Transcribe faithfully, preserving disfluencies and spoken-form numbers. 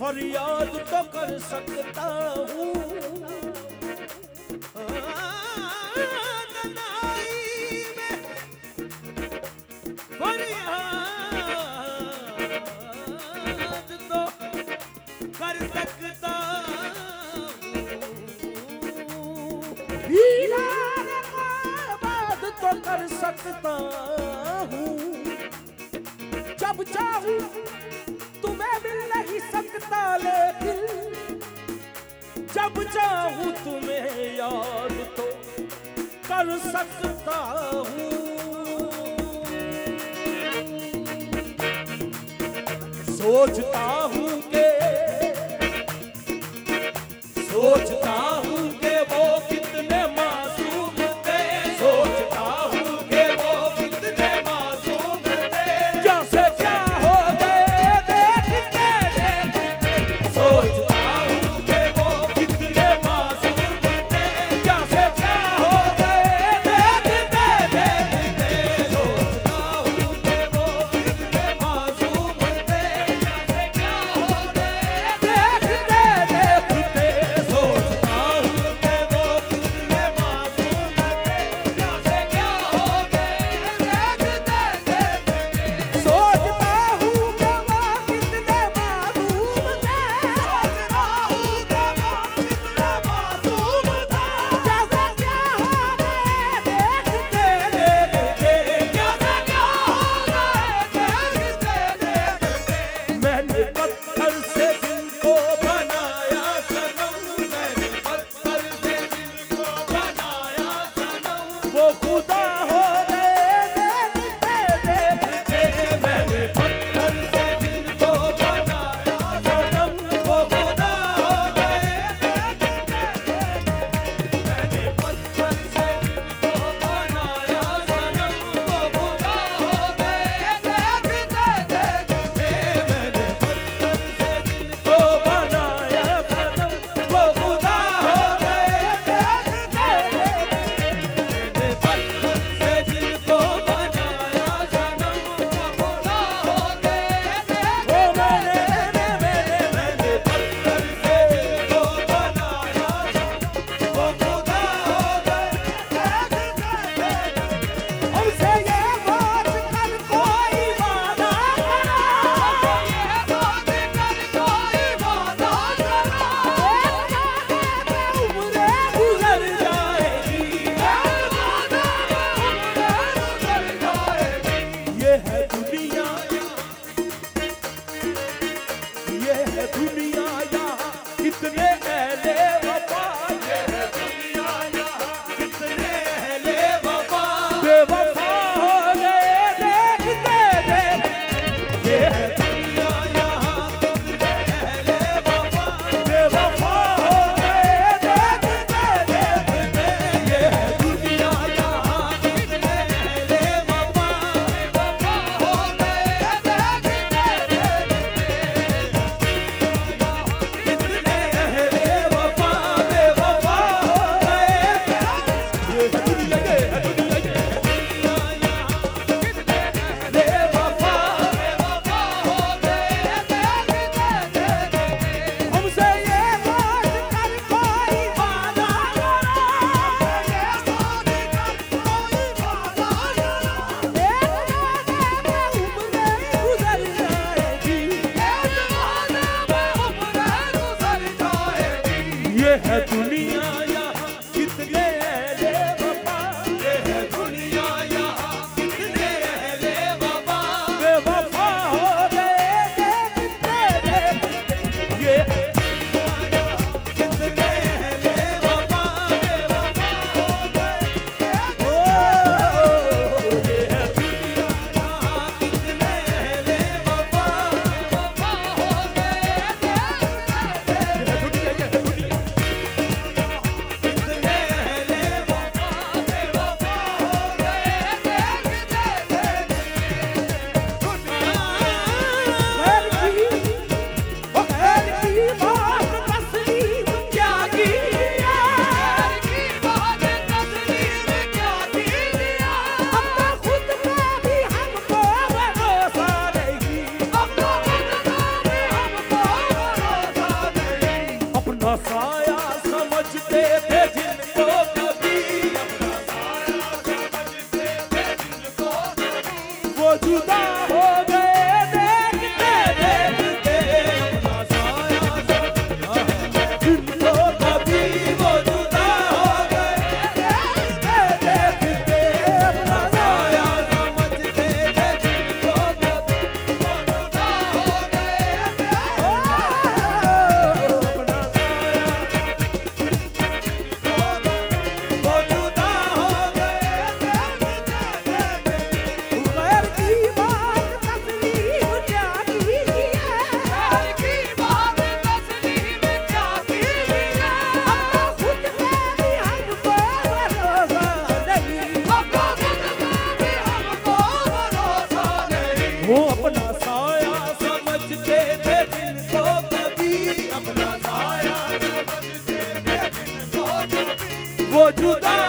फरियाद तो कर सकता हूँ, फरियाद तो कर सकता हीरा बात तो कर सकता हूँ, जब चाहूँ तुम्हें मिल नहीं सकता, लेकिन जब चाहूँ तुम्हें याद तो कर सकता हूँ। सोचता हूँ के सोचता हूँ के वो कितने मासूम थे, सोचता हूँ के वो कितने मासूम थे, जैसे क्या हो गए देखते देखते, सोचता हूँ के वो कितने मासूम थे, जैसे क्या हो गए देखते देखते, सोचता हूँ के वो कितने मासूम थे, जैसे क्या हो गए देखते देखते, सोचता हूँ के वो कितने मासूम थे, जैसे क्या हो गए देखते देखते, सोचता हूँ के वो कितने मासूम थे, सोचता हूँ के वो कितने मासूम थे, जैसे क्या हो गए देखते देखते, जैसे क्या हो गए देखते देखते, मैंने पत्थर से दिल को बनाया सनम, मैंने पत्थर से दिल को बनाया सनम, वो खुदा हो गए देखते देखते, मैंने पत्थर से दिल को बनाया सनम, वो खुदा हो गए देखते देखते, मैंने पत्थर से दिल को बनाया सनम, वो खुदा हो गए देखते देखते, मैंने पत्थर से दिल को बनाया सनम, वो खुदा हो गए देखते देखते, मैंने पत्थर से दिल को बनाया सनम, वो खुदा हो गए देखते, ओ मैंने मैंने मैंने मैंने पत्थर से दिल को बनाया सनम, वो खुदा हो गए देखते देखते, हमसे ये बात कर कोई वादा करो, हमसे ये बात कर कोई वादा करो, उम्रें गुजर जाएगी, वादा में उम्रें गुजर जाएगी, ये है दुनिया, ये है दुनिया यहाँ कितने अहले वफा, ये है दुनिया यहाँ कितने अहले वफा, बेवफा हो गए देखते देखते, ये है दुनिया यहाँ कितने अहले वफा, बेवफा हो गए देखते देखते, ये है दुनिया यहाँ कितने अहले वफा, बेवफा हो गए देखते देखते, कितने अहले वफा बेवफा हो गए, ये है दुनिया, ये है दुनिया, ये है दुनिया यहाँ कितने अहले वफा बेवफा हो गए देखते देखते, हमसे ये बात कर कोई वादा करो, ये बात कर कोई वादा करो, एक वादे में उम्रें गुजर जाएगी, एक वादे में उम्रें गुजर जाएगी, ये है दुनिया यहाँ कितने अहले वफा, ये है दुनिया यहाँ कितने अहले वफा, बेवफा हो गए देखते देखते, ये है दुनिया यहाँ कितने अहले वफा, बेवफा हो गए, ओ ये है दुनिया यहाँ कितने अहले वफा, बेवफा हो गए देखते देखते, ये है दुनिया, ये है दुनिया, वो जुदा